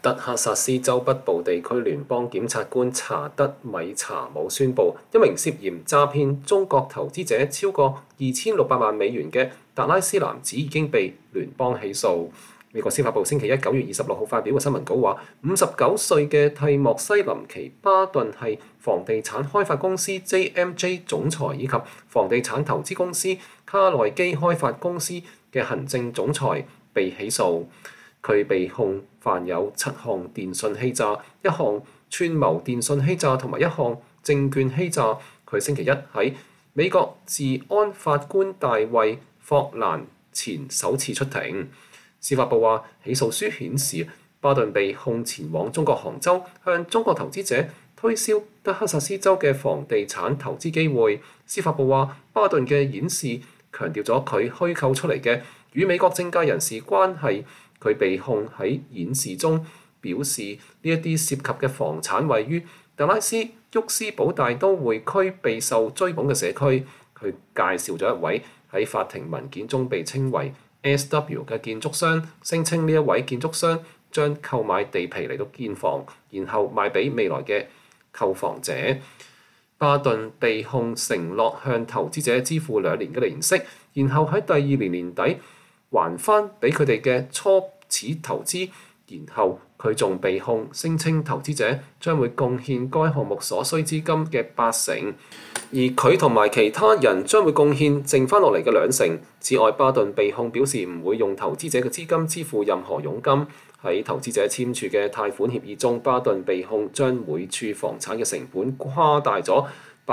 德克薩斯州北部地區聯邦檢察官查德米查姆宣布，一名涉嫌詐騙中國投資者超過2600萬美元嘅達拉斯男子已經被聯邦起訴。美國司法部星期一9月26號發表嘅新聞稿話，59歲嘅蒂莫西林奇巴頓係房地產開發公司 JMJ 總裁以及房地產投資公司卡內基開發公司嘅行政總裁被起訴。佢被控犯有7項電訊欺詐、1項串謀電訊欺詐同埋1項證券欺詐。佢星期一喺美國治安法官大衛霍蘭前首次出庭。司法部話，起訴書顯示巴頓被控前往中國杭州，向中國投資者推銷德克薩斯州嘅房地產投資機會。司法部話，巴頓嘅演示強調咗佢虛構出嚟嘅與美國政界人士關係。佢被控喺演示中表示呢一啲涉及嘅房產位於達拉斯沃斯堡大都會區備受追捧嘅社區。佢介紹咗一位喺法庭文件中被稱為 SW 嘅建築商，聲稱呢一位建築商將購買地皮嚟到建房，然後賣俾未來嘅購房者。巴頓被控承諾向投資者支付2年嘅利息，然後喺第2年年底還翻俾佢哋嘅初始投資，然後佢仲被控聲稱投資者將會貢獻該項目所需資金嘅80%，而佢同埋其他人將會貢獻剩翻落嚟嘅20%。此外，巴頓被控表示唔會用投資者嘅資金支付任何佣金。喺投資者簽署嘅貸款協議中，巴頓被控將每處房產嘅成本誇大咗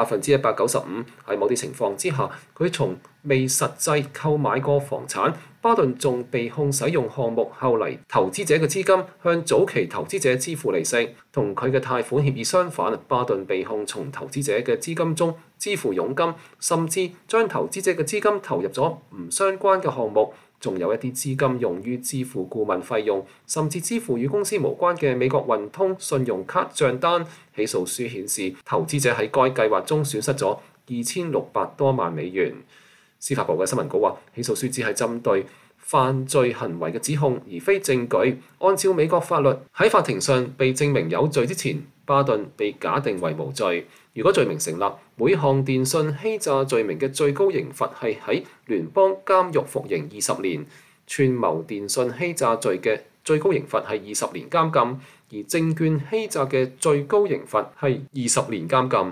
195%。喺某啲情況之下，佢從未實際購買過房產。巴頓仲被控使用項目後嚟投資者嘅資金向早期投資者支付利息。同佢嘅貸款協議相反，巴頓被控從投資者嘅資金中支付佣金，甚至將投資者嘅資金投入咗唔相關嘅項目。仲有一啲資金用於支付顧問費用，甚至支付與公司無關嘅美國運通信用卡帳單。起訴書顯示，投資者喺該計劃中損失咗2600多萬美元。司法部嘅新聞稿話，起訴書只係針對犯罪行為嘅指控，而非證據。按照美國法律，喺法庭上被證明有罪之前，巴頓被假定為無罪。如果罪名成立，每項電訊欺詐罪名嘅最高刑罰係喺聯邦監獄服刑20年，串謀電訊欺詐罪嘅最高刑罰係20年監禁，而證券欺詐嘅最高刑罰係20年監禁。